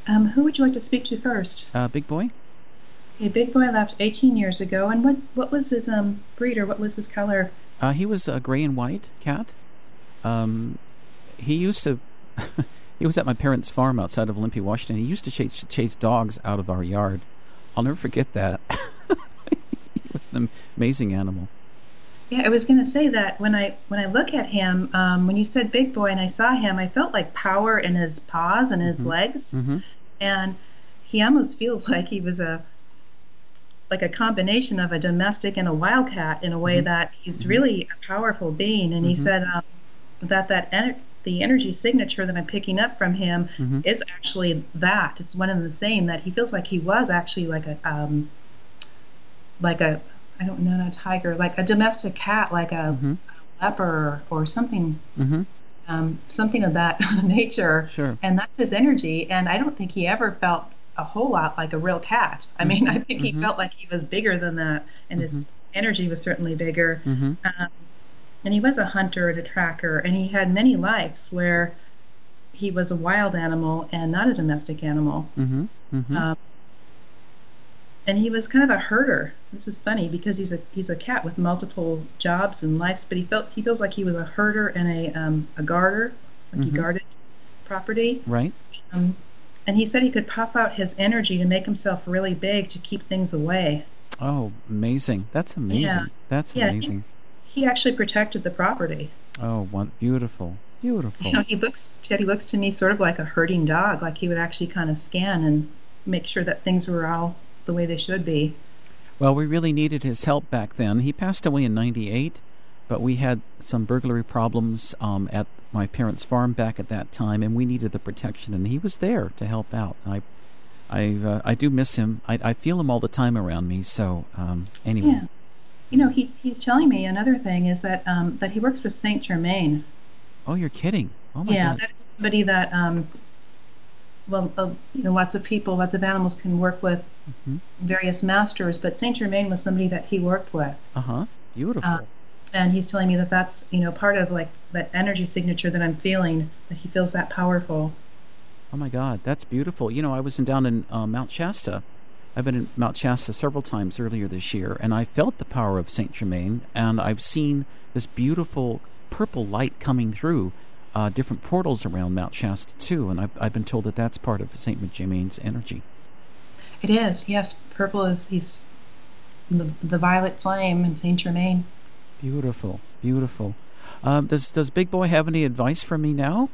Um, who would you like to speak to first? Uh, Big Boy? Okay, Big Boy left eighteen years ago, and what what was his um breed, or what was his color? Uh, he was a gray and white cat. Um, he used to... He was at my parents' farm outside of Olympia, Washington. He used to chase, chase dogs out of our yard. I'll never forget that. He was an amazing animal. Yeah, I was going to say that when I when I look at him, um, when you said Big Boy and I saw him, I felt like power in his paws and his Mm-hmm. legs, Mm-hmm. and he almost feels like he was a like a combination of a domestic and a wildcat in a way Mm-hmm. that he's Mm-hmm. really a powerful being. And he Mm-hmm. said um, that that ener- the energy signature that I'm picking up from him Mm-hmm. is actually that. It's one and the same. That he feels like he was actually like a um, like a I don't know, not a tiger, like a domestic cat, like a, Mm-hmm. a leopard or something, Mm-hmm. um, something of that nature. Sure. And that's his energy. And I don't think he ever felt a whole lot like a real cat. I mean, I think he Mhm. felt like he was bigger than that, and his Mhm. energy was certainly bigger. Mm-hmm. Um, and he was a hunter and a tracker, and he had many lives where he was a wild animal and not a domestic animal. Mm-hmm. Mm-hmm. Um, and he was kind of a herder. This is funny because he's a he's a cat with multiple jobs and lives, but he felt he feels like he was a herder and a um, a guarder, like he Mhm. guarded property. Right. Um, and he said he could pop out his energy to make himself really big to keep things away. Oh, amazing. That's amazing. Yeah. That's Yeah, he- amazing. He actually protected the property. Oh, one, beautiful. Beautiful. You know, he looks Ted. He looks to me sort of like a herding dog. Like he would actually kind of scan and make sure that things were all the way they should be. Well, we really needed his help back then. He passed away in ninety-eight, but we had some burglary problems um, at my parents' farm back at that time, and we needed the protection, and he was there to help out. I I, uh, I do miss him. I, I feel him all the time around me, so um, anyway. Yeah. You know, he he's telling me another thing is that um, that he works with Saint Germain. Oh, you're kidding. Oh, my Yeah, God. that's somebody that um, well, uh, you know, lots of people, lots of animals can work with Mhm. various masters, but Saint Germain was somebody that he worked with. Uh-huh. Beautiful. Uh, and he's telling me that that's, you know, part of like that energy signature that I'm feeling, that he feels that powerful. Oh, my God. That's beautiful. You know, I was in, down in uh, Mount Shasta. I've been in Mount Shasta several times earlier this year, and I felt the power of Saint Germain, and I've seen this beautiful purple light coming through uh, different portals around Mount Shasta, too, and I've, I've been told that that's part of Saint Germain's energy. It is, yes. Purple is he's the, the violet flame in Saint Germain. Beautiful. Beautiful. Um, does, does Big Boy have any advice for me now?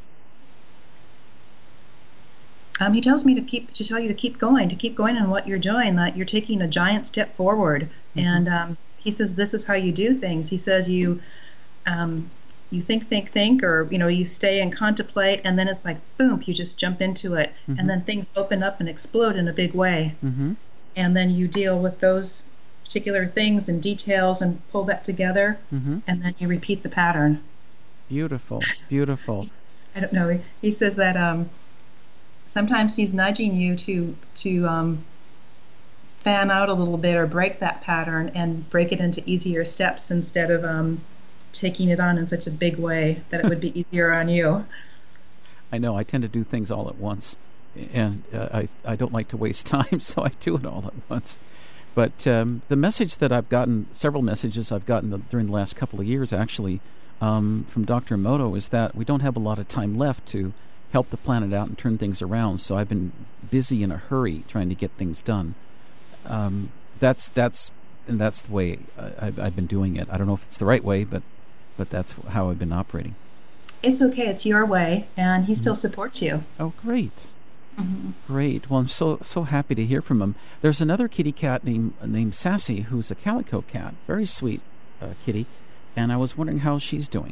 Um, he tells me to keep to tell you to keep going, to keep going in what you're doing. That you're taking a giant step forward. Mhm. And um, he says this is how you do things. He says you um, you think, think, think, or you know you stay and contemplate, and then it's like boom, you just jump into it, Mhm. and then things open up and explode in a big way. Mm-hmm. And then you deal with those particular things and details and pull that together, Mm-hmm. and then you repeat the pattern. Beautiful. Beautiful. I don't know. He, he says that um, sometimes he's nudging you to to um, fan out a little bit or break that pattern and break it into easier steps instead of um, taking it on in such a big way that it would be easier on you. I know I tend to do things all at once, and uh, I, I don't like to waste time, so I do it all at once. But um, the message that I've gotten, several messages I've gotten the, during the last couple of years, actually, um, from Doctor Emoto, is that we don't have a lot of time left to help the planet out and turn things around. So I've been busy in a hurry trying to get things done. Um, that's that's and that's the way I, I've, I've been doing it. I don't know if it's the right way, but but that's how I've been operating. It's okay. It's your way, and he still supports you. Oh, great. Mm-hmm. Great. Well, I'm so so happy to hear from him. There's another kitty cat named named Sassy, who's a calico cat, very sweet uh, kitty, and I was wondering how she's doing.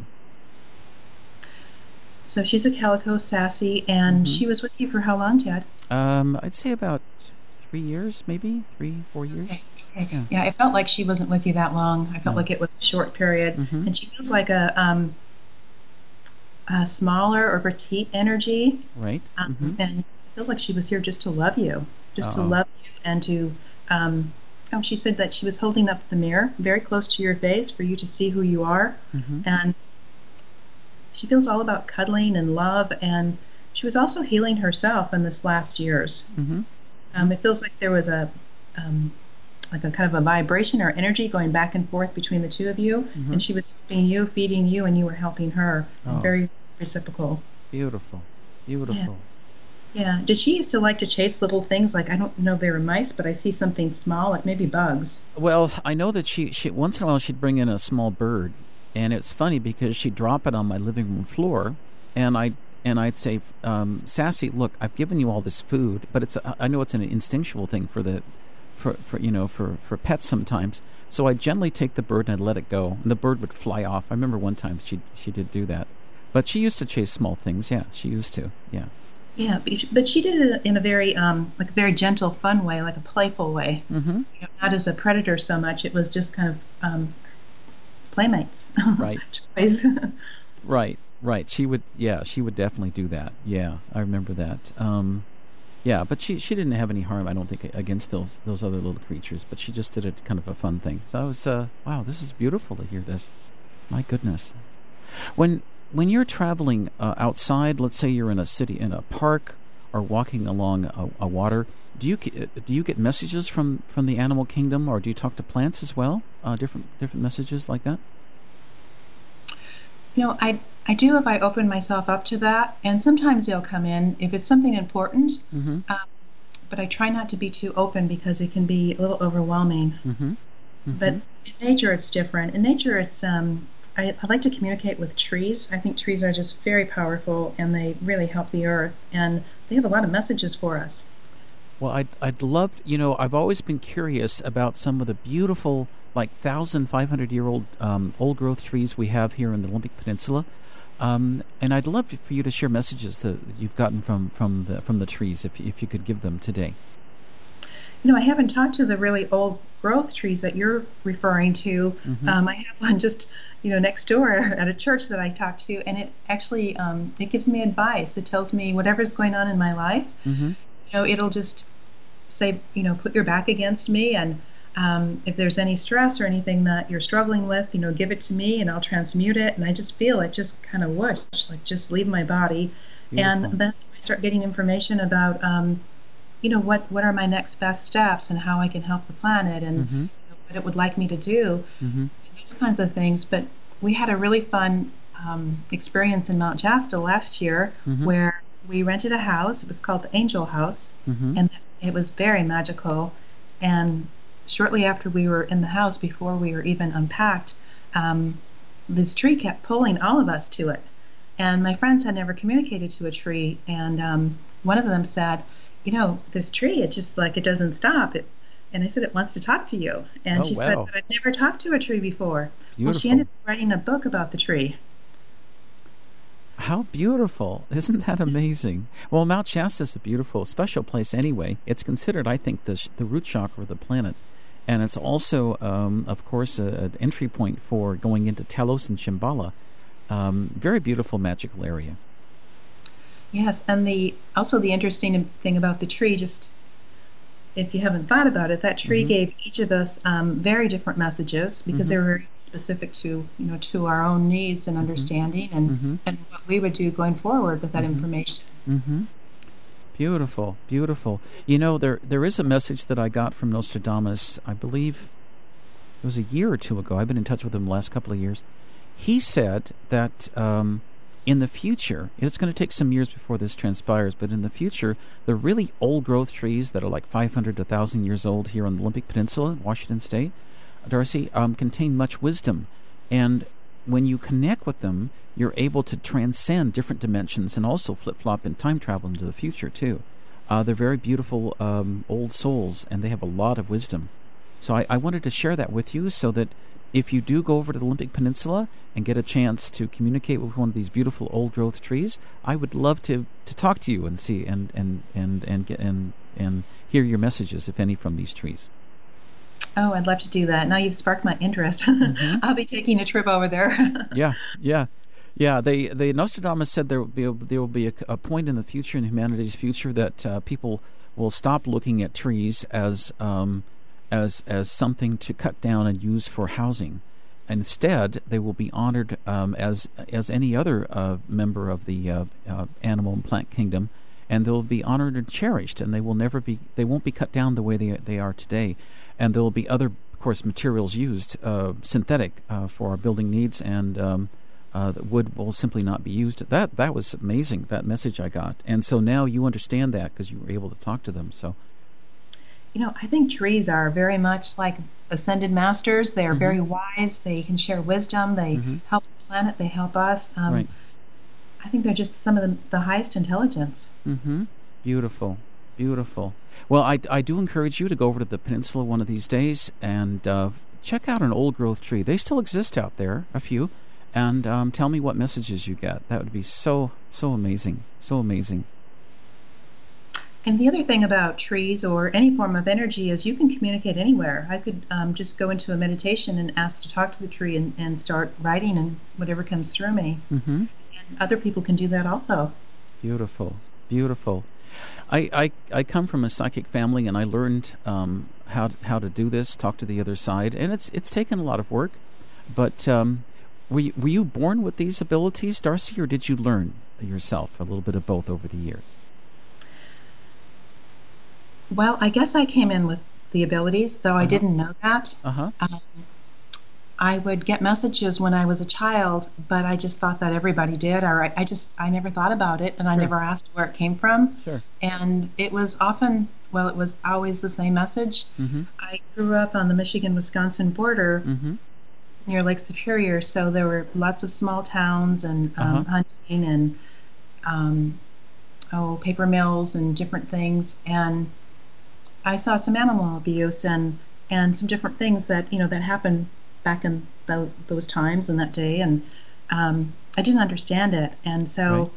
So she's a calico sassy, and Mhm. she was with you for how long, Ted? Um, I'd say about three years, maybe three, four years. Okay. Okay. Yeah. Yeah, it felt like she wasn't with you that long. I felt No. like it was a short period, Mhm. and she feels like a um, a smaller or petite energy, Right. um, Mhm. and it feels like she was here just to love you, just to Uh-oh. love you, and to. Um, oh, she said that she was holding up the mirror very close to your face for you to see who you are, Mhm. and she feels all about cuddling and love, and she was also healing herself in this last years. Mm-hmm. Um, it feels like there was a um, like a kind of a vibration or energy going back and forth between the two of you, mm-hmm. and she was helping you, feeding you, and you were helping her. Oh. Very reciprocal. Beautiful, beautiful. Yeah. yeah. Did she used to like to chase little things like, I don't know if they were mice, but I see something small, like maybe bugs? Well, I know that she, she once in a while she'd bring in a small bird, and it's funny because she'd drop it on my living room floor, and I and I'd say, um, Sassy, look, I've given you all this food, but it's a, I know it's an instinctual thing for the for, for you know for, for pets sometimes. So I'd gently take the bird and I'd let it go, and the bird would fly off. I remember one time she she did do that, but she used to chase small things. Yeah, she used to. Yeah. Yeah, but she did it in a very um, like a very gentle, fun way, like a playful way. Mm-hmm. You know, not as a predator so much. It was just kind of um, playmates. Right. Toys. Right. Right. She would. Yeah, she would definitely do that. Yeah, I remember that. Um, yeah, but she she didn't have any harm, I don't think, against those those other little creatures. But she just did it kind of a fun thing. So I was, uh, wow, this is beautiful to hear this. My goodness. When when you're traveling uh, outside, let's say you're in a city, in a park, or walking along a, a water, do you do you get messages from, from the animal kingdom, or do you talk to plants as well? Uh, different different messages like that. You know, I I do if I open myself up to that, and sometimes they'll come in if it's something important. Mm-hmm. Um, but I try not to be too open because it can be a little overwhelming. Mm-hmm. Mm-hmm. But in nature, it's different. In nature, it's um, I, I like to communicate with trees. I think trees are just very powerful, and they really help the earth, and they have a lot of messages for us. Well, I'd I'd love, you know, I've always been curious about some of the beautiful, like one thousand five hundred year old um, old growth trees we have here in the Olympic Peninsula. Um, and I'd love for you to share messages that you've gotten from, from the from the trees, if if you could give them today. You know, I haven't talked to the really old growth trees that you're referring to. Mm-hmm. Um, I have one just, you know, next door at a church that I talk to, and it actually um, it gives me advice. It tells me whatever's going on in my life. Mm-hmm. You know, it'll just say, you know, put your back against me, and Um, if there's any stress or anything that you're struggling with, you know, give it to me and I'll transmute it. And I just feel it just kind of whoosh, like just leave my body. Beautiful. And then I start getting information about, um, you know, what, what are my next best steps and how I can help the planet and mm-hmm. you know, what it would like me to do, mm-hmm. those kinds of things. But we had a really fun um, experience in Mount Shasta last year mm-hmm. where we rented a house. It was called the Angel House, mm-hmm. and it was very magical. And shortly after we were in the house, before we were even unpacked, um, this tree kept pulling all of us to it. And my friends had never communicated to a tree, and um, one of them said, you know, this tree, it just like, it doesn't stop. It, and I said, it wants to talk to you. And oh, she wow. said, but I've never talked to a tree before. Beautiful. Well, she ended up writing a book about the tree. How beautiful. Isn't that amazing? Well, Mount Shasta is a beautiful, special place anyway. It's considered, I think, the, sh- the root chakra of the planet. And it's also, um, of course, a, an entry point for going into Telos and Shambhala. Um, very beautiful, magical area. Yes, and the also the interesting thing about the tree, just if you haven't thought about it, that tree mm-hmm. gave each of us um, very different messages because mm-hmm. they were very specific to, you know, to our own needs and mm-hmm. understanding and, mm-hmm. and what we would do going forward with that mm-hmm. information. Mm-hmm. Beautiful, beautiful. You know, there there is a message that I got from Nostradamus, I believe it was a year or two ago. I've been in touch with him the last couple of years. He said that um, in the future, it's going to take some years before this transpires, but in the future, the really old growth trees that are like five hundred to one thousand years old here on the Olympic Peninsula in Washington State, Darcy, um, contain much wisdom. And when you connect with them, you're able to transcend different dimensions and also flip-flop and time travel into the future, too. Uh, they're very beautiful um, old souls, and they have a lot of wisdom. So I, I wanted to share that with you so that if you do go over to the Olympic Peninsula and get a chance to communicate with one of these beautiful old-growth trees, I would love to, to talk to you and see and and and and, get, and and hear your messages, if any, from these trees. Oh, I'd love to do that. Now you've sparked my interest. Mm-hmm. I'll be taking a trip over there. yeah, yeah. Yeah, they, they Nostradamus said there will be a, there will be a, a point in the future, in humanity's future, that uh, people will stop looking at trees as um, as as something to cut down and use for housing, instead, they will be honored um, as as any other uh, member of the uh, uh, animal and plant kingdom, and they'll be honored and cherished, and they will never be they won't be cut down the way they they are today, and there will be other, of course, materials used, uh, synthetic uh, for our building needs, and um, uh, the wood will simply not be used. That that was amazing. That message I got, and so now you understand that because you were able to talk to them. So. You know, I think trees are very much like ascended masters. They are Mm-hmm. very wise. They can share wisdom. They Mm-hmm. help the planet. They help us. Um, Right. I think they're just some of the, the highest intelligence. Mm-hmm. Beautiful, beautiful. Well, I, I do encourage you to go over to the peninsula one of these days and uh, check out an old-growth tree. They still exist out there, a few, and um, tell me what messages you get. That would be so, so amazing, so amazing. And the other thing about trees or any form of energy is you can communicate anywhere. I could um, just go into a meditation and ask to talk to the tree and, and start writing and whatever comes through me. Mm-hmm. And other people can do that also. Beautiful, beautiful. I, I, I come from a psychic family, and I learned um, how how to do this, talk to the other side, and it's it's taken a lot of work. But um, were you, were you born with these abilities, Darcy, or did you learn yourself? A little bit of both over the years. Well, I guess I came in with the abilities, though I Uh-huh. didn't know that. Uh-huh. Um, I would get messages when I was a child, but I just thought that everybody did, or I, I just, I never thought about it, and I Sure. never asked where it came from. Sure. And it was often, well, it was always the same message. Mm-hmm. I grew up on the Michigan-Wisconsin border Mm-hmm. near Lake Superior, so there were lots of small towns and um, Uh-huh. hunting and, um, oh, paper mills and different things. And I saw some animal abuse and, and some different things that, you know, that happened back in the, those times and that day. And um, I didn't understand it. And so Right.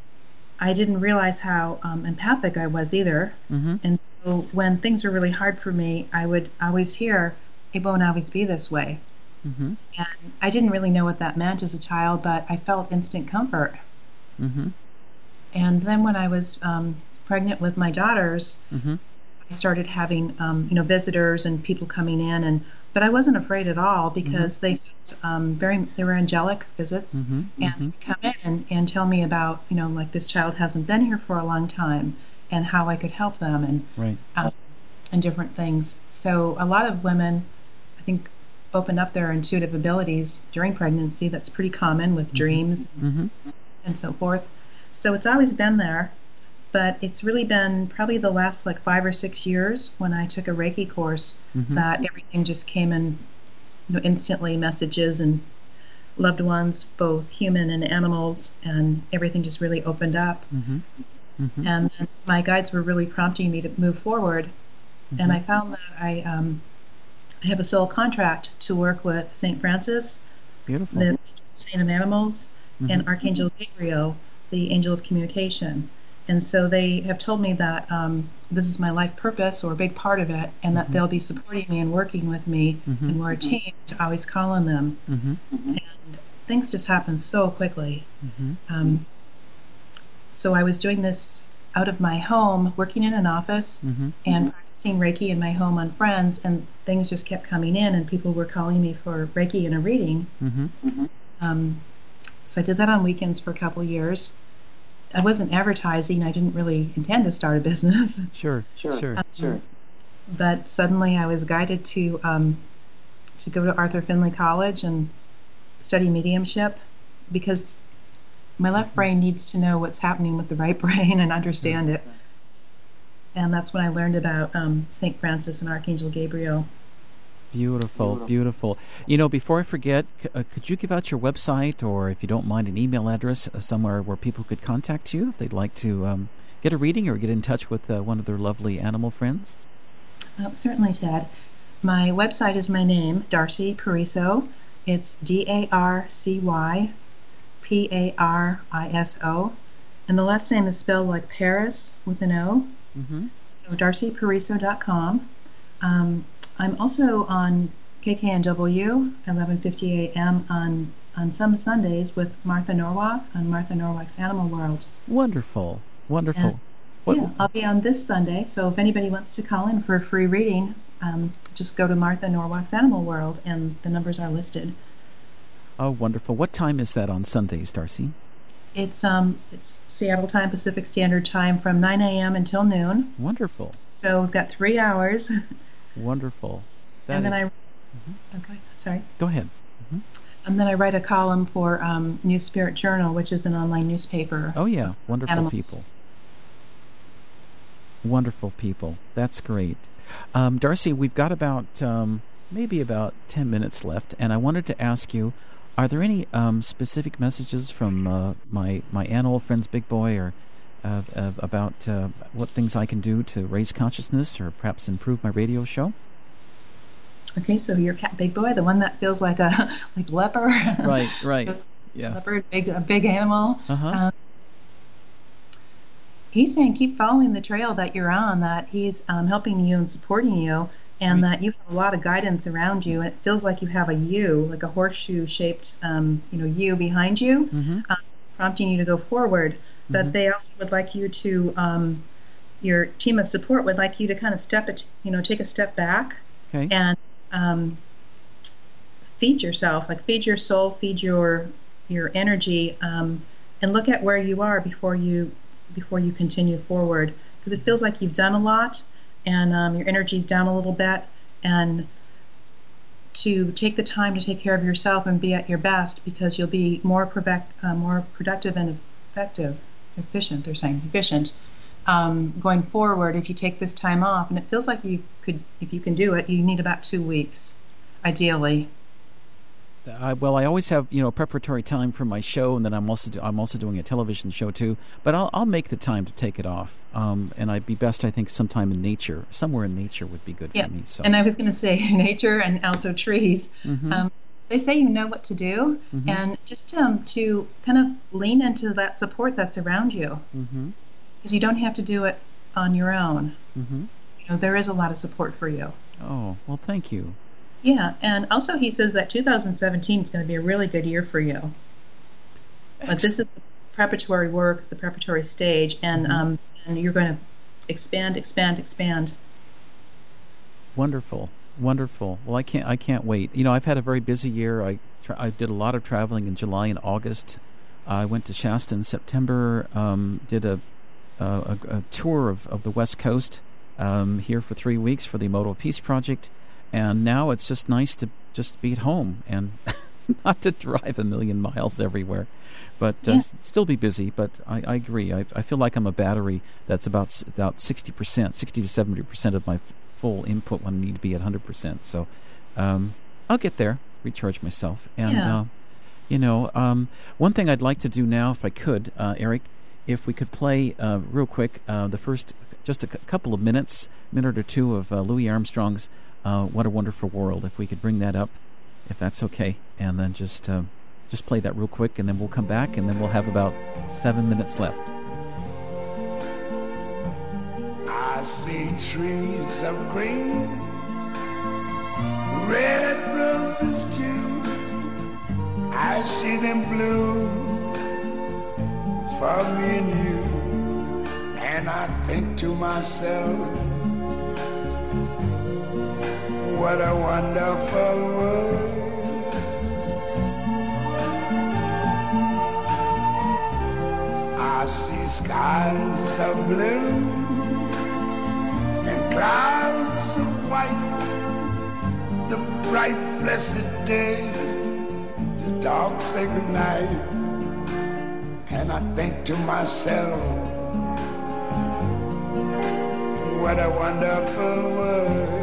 I didn't realize how um, empathic I was either. Mm-hmm. And so when things were really hard for me, I would always hear, it won't always be this way. Mm-hmm. And I didn't really know what that meant as a child, but I felt instant comfort. Mm-hmm. And then when I was um, pregnant with my daughters, Mm-hmm. I started having um, you know visitors and people coming in, and but I wasn't afraid at all because they felt um, very they were angelic visits, Mm-hmm. and Mm-hmm. they'd come in and, and tell me about you know like this child hasn't been here for a long time and how I could help them and Right. um, and different things. So a lot of women, I think, open up their intuitive abilities during pregnancy. That's pretty common with dreams Mm-hmm. and so forth. So it's always been there, but it's really been probably the last like five or six years when I took a Reiki course Mm-hmm. that everything just came in you know, instantly, messages and loved ones, both human and animals, and everything just really opened up. Mm-hmm. Mm-hmm. And then my guides were really prompting me to move forward, and I found that I um, I have a soul contract to work with Saint Francis, Beautiful. the saint of animals, Mhm. and Archangel Gabriel, the angel of communication. And so they have told me that um, this is my life purpose or a big part of it, and that Mhm. they'll be supporting me and working with me, Mhm. and we're a team to always call on them. Mm-hmm. And things just happen so quickly. Mm-hmm. Um, so I was doing this out of my home, working in an office, Mm-hmm. and practicing Reiki in my home on friends, and things just kept coming in, and people were calling me for Reiki and a reading. Mm-hmm. Um, so I did that on weekends for a couple years. I wasn't advertising. I didn't really intend to start a business. Sure. Sure. Sure. Um, But suddenly I was guided to um, to go to Arthur Findlay College and study mediumship because my left brain needs to know what's happening with the right brain and understand it. And that's when I learned about um, Saint Francis and Archangel Gabriel. Beautiful, beautiful. You know, before I forget, c- uh, could you give out your website, or if you don't mind, an email address uh, somewhere where people could contact you if they'd like to um, get a reading or get in touch with uh, one of their lovely animal friends? Uh, certainly, Ted. My website is my name, Darcy Pariso. It's D A R C Y P A R I S O. And the last name is spelled like Paris with an O. Mm-hmm. So darcy pariso dot com. Um, I'm also on K K N W, eleven fifty A M on, on some Sundays with Martha Norwalk on Martha Norwalk's Animal World. Wonderful, wonderful. And, What, yeah, I'll be on this Sunday, so if anybody wants to call in for a free reading, um, just go to Martha Norwalk's Animal World, and the numbers are listed. Oh, wonderful. What time is that on Sundays, Darcy? It's um it's Seattle time, Pacific Standard Time, from nine a.m. until noon. Wonderful. So we've got three hours. Wonderful. That and then is... I, mm-hmm. okay, sorry. Go ahead. Mm-hmm. And then I write a column for um, New Spirit Journal, which is an online newspaper. Oh yeah, wonderful animals. people. Wonderful people. That's great. Um, Darcy, we've got about um, maybe about ten minutes left, and I wanted to ask you, are there any um, specific messages from uh, my, my animal friends, Big Boy, or uh, uh, about uh, what things I can do to raise consciousness or perhaps improve my radio show? Okay, so your cat, Big Boy, the one that feels like a like leper. Right, right. Yeah. Leopard, big, a big animal. Uh-huh. Um, he's saying keep following the trail that you're on, that he's um, helping you and supporting you, and right. that you have a lot of guidance around you, and it feels like you have a U, like a horseshoe-shaped, um, you know, U behind you, mm-hmm. um, prompting you to go forward. Mm-hmm. But they also would like you to, um, your team of support would like you to kind of step it, you know, take a step back, okay. and um, feed yourself, like feed your soul, feed your your energy, um, and look at where you are before you before you continue forward, because it feels like you've done a lot, and um, your energy's down a little bit, and to take the time to take care of yourself and be at your best, because you'll be more product, uh, more productive and effective, efficient. They're saying efficient um, going forward if you take this time off. And it feels like you could, if you can do it, you need about two weeks, ideally. I, well, I always have, you know, preparatory time for my show, and then I'm also do, I'm also doing a television show too. But I'll I'll make the time to take it off, um, and I'd be best, I think, sometime in nature, somewhere in nature would be good yeah. for me. So. And I was going to say nature and also trees. Mm-hmm. Um, they say you know what to do, mm-hmm. and just um, to kind of lean into that support that's around you, because mm-hmm. you don't have to do it on your own. Mm-hmm. You know, there is a lot of support for you. Oh, well, thank you. Yeah, and also he says that two thousand seventeen is going to be a really good year for you. But this is the preparatory work, the preparatory stage, and mm-hmm. um, and you're going to expand, expand, expand. Wonderful, wonderful. Well, I can't, I can't wait. You know, I've had a very busy year. I, tra- I did a lot of traveling in July and August. I went to Shasta in September. Um, did a, a, a, a tour of, of the West Coast um, here for three weeks for the Emoto Peace Project. And now it's just nice to just be at home and not to drive a million miles everywhere, but uh, yeah. s- still be busy. But I, I agree. I, I feel like I'm a battery that's about s- about sixty percent, sixty to seventy percent of my f- full input when I need to be at one hundred percent. So um, I'll get there, recharge myself. And, yeah. uh, you know, um, one thing I'd like to do now, if I could, uh, Eric, if we could play uh, real quick uh, the first, just a c- couple of minutes, minute or two of uh, Louis Armstrong's Uh, What a Wonderful World, if we could bring that up, if that's okay, and then just uh, just play that real quick, and then we'll come back, and then we'll have about seven minutes left. I see trees of green, red roses too. I see them bloom for me and you, and I think to myself, what a wonderful world. I see skies of blue and clouds of white, the bright blessed day, the dark sacred night, and I think to myself, what a wonderful world.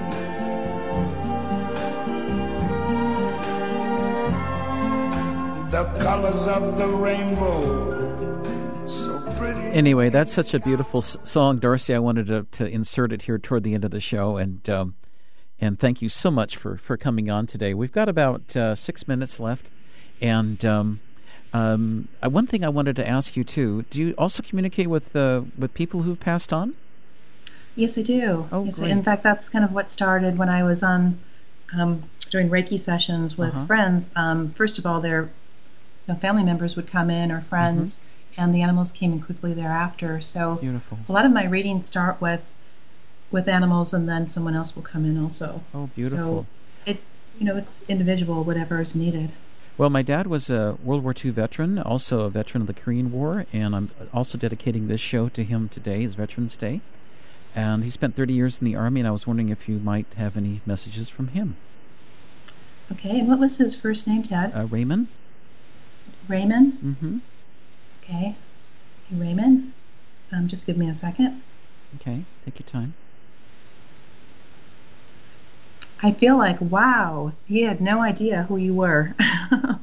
The colors of the rainbow, so pretty. Anyway, that's such a beautiful s- song, Darcy. I wanted to, to insert it here toward the end of the show, and um, and thank you so much for, for coming on today. We've got about uh, six minutes left, and um, um, uh, one thing I wanted to ask you too: do you also communicate with uh, with people who've passed on? Yes, I do. Oh, yes, great. in fact, that's kind of what started when I was on um, doing Reiki sessions with Uh-huh. friends. Um, first of all, their you know, family members would come in or friends, mm-hmm. and the animals came in quickly thereafter. So Beautiful. A lot of my readings start with with animals, and then someone else will come in also. Oh, beautiful. So it you know it's individual, whatever is needed. Well, my dad was a World War Two veteran, also a veteran of the Korean War, and I'm also dedicating this show to him today, as Veterans Day. And he spent thirty years in the Army, and I was wondering if you might have any messages from him. Okay, and what was his first name, Ted? Uh, Raymond. Raymond? Mm-hmm. Okay. Raymond, um, just give me a second. Okay, take your time. I feel like, wow, he had no idea who you were. I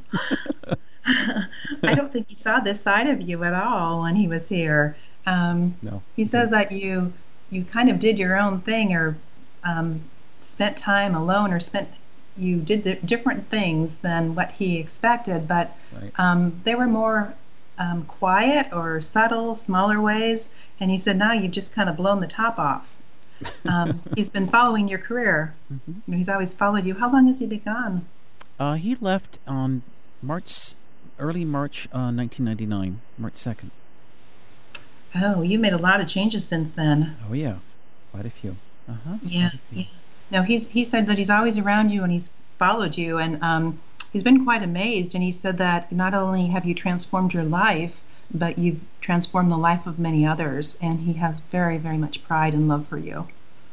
don't think he saw this side of you at all when he was here. Um, no. He says that you you kind of did your own thing, or um, spent time alone, or spent you did di- different things than what he expected, but right. um, they were more um, quiet or subtle, smaller ways. And he said, now you've just kind of blown the top off. Um, he's been following your career. Mm-hmm. You know, he's always followed you. How long has he been gone? Uh, he left on March, early March, uh, nineteen ninety-nine, March second. Oh, you made a lot of changes since then. Oh yeah, quite a few. Uh huh. Yeah, yeah. No, he's he said that he's always around you and he's followed you, and um, he's been quite amazed. And he said that not only have you transformed your life, but you've transformed the life of many others, and he has very, very much pride and love for you.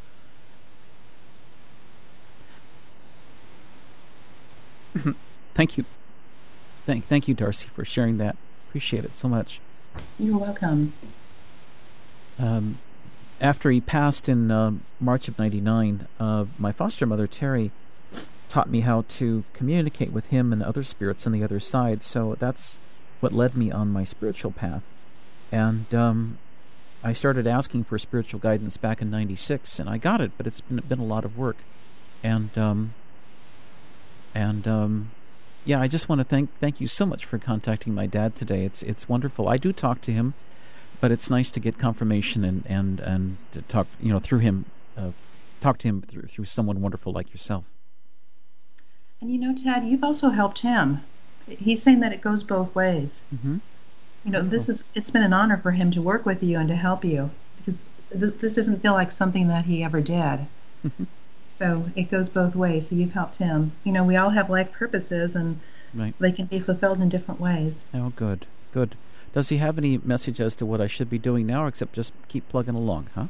Thank you. Thank, thank you, Darcy, for sharing that. Appreciate it so much. You're welcome. Um, after he passed in uh, March of ninety-nine, uh, my foster mother, Terry, taught me how to communicate with him and other spirits on the other side, so that's what led me on my spiritual path. And um, I started asking for spiritual guidance back in ninety-six, and I got it, but it's been, been a lot of work. And um, and um, yeah, I just want to thank thank you so much for contacting my dad today. It's it's wonderful. I do talk to him, but it's nice to get confirmation and and and to talk, you know, through him, uh, talk to him through through someone wonderful like yourself. And you know, Ted, you've also helped him. He's saying that it goes both ways. Mm-hmm. You know, this is it's been an honor for him to work with you and to help you, because th- this doesn't feel like something that he ever did. Mm-hmm. So it goes both ways. So you've helped him. You know, we all have life purposes, and right. they can be fulfilled in different ways. Oh, good, good. Does he have any message as to what I should be doing now, except just keep plugging along, huh?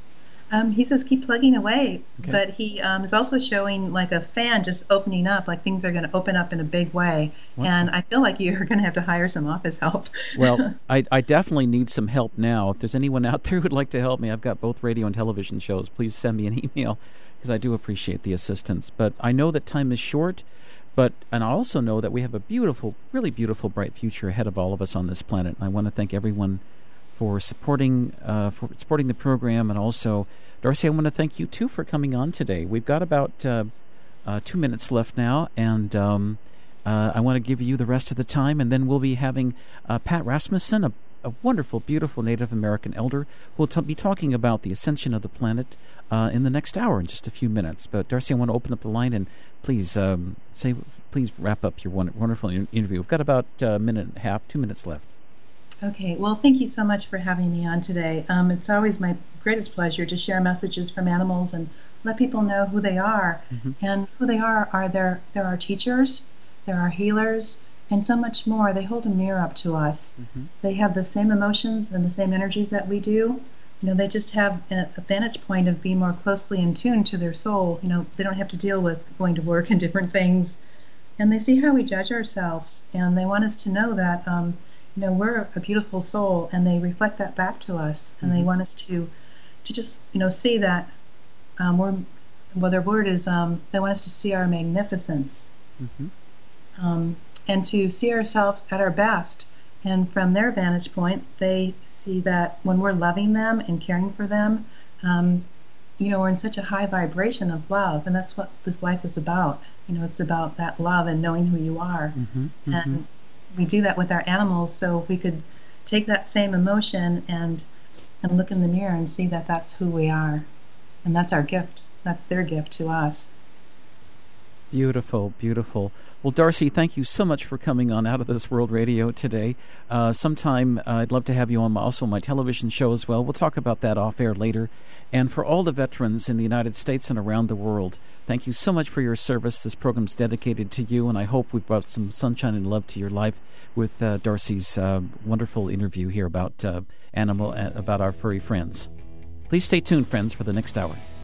Um, he says keep plugging away, okay. but he um, is also showing like a fan just opening up, like things are going to open up in a big way. Wonderful. And I feel like you're going to have to hire some office help. Well, I, I definitely need some help now. If there's anyone out there who would like to help me, I've got both radio and television shows. Please send me an email, because I do appreciate the assistance. But I know that time is short, but and I also know that we have a beautiful, really beautiful, bright future ahead of all of us on this planet. And I want to thank everyone for supporting uh, for supporting the program, and also, Darcy, I want to thank you too for coming on today. We've got about uh, uh, two minutes left now, and um, uh, I want to give you the rest of the time, and then we'll be having uh, Pat Rasmussen, a, a wonderful, beautiful Native American elder, who will t- be talking about the ascension of the planet uh, in the next hour, in just a few minutes. But Darcy, I want to open up the line, and please um, say, please wrap up your one, wonderful interview. We've got about a minute and a half, two minutes left. Okay, well, thank you so much for having me on today. Um, it's always my greatest pleasure to share messages from animals and let people know who they are. Mm-hmm. And who they are are there there are teachers, there are healers, and so much more. They hold a mirror up to us. Mm-hmm. They have the same emotions and the same energies that we do. You know, they just have a, a vantage point of being more closely in tune to their soul. You know, they don't have to deal with going to work and different things. And they see how we judge ourselves, and they want us to know that um, you know, we're a beautiful soul, and they reflect that back to us, and mm-hmm. they want us to, to just, you know, see that um, we're, well, their word is, um, they want us to see our magnificence, mm-hmm. um, and to see ourselves at our best. And from their vantage point, they see that when we're loving them and caring for them, um, you know, we're in such a high vibration of love, and that's what this life is about. You know, it's about that love and knowing who you are, mm-hmm. Mm-hmm. and we do that with our animals, so if we could take that same emotion and and look in the mirror and see that that's who we are, and that's our gift. That's their gift to us. Beautiful, beautiful. Well, Darcy, thank you so much for coming on Out of This World Radio today. Uh, sometime uh, I'd love to have you on my, also my television show as well. We'll talk about that off air later. And for all the veterans in the United States and around the world, thank you so much for your service. This program's dedicated to you, and I hope we've brought some sunshine and love to your life with uh, Darcy's uh, wonderful interview here about uh, animal, uh, about our furry friends. Please stay tuned, friends, for the next hour.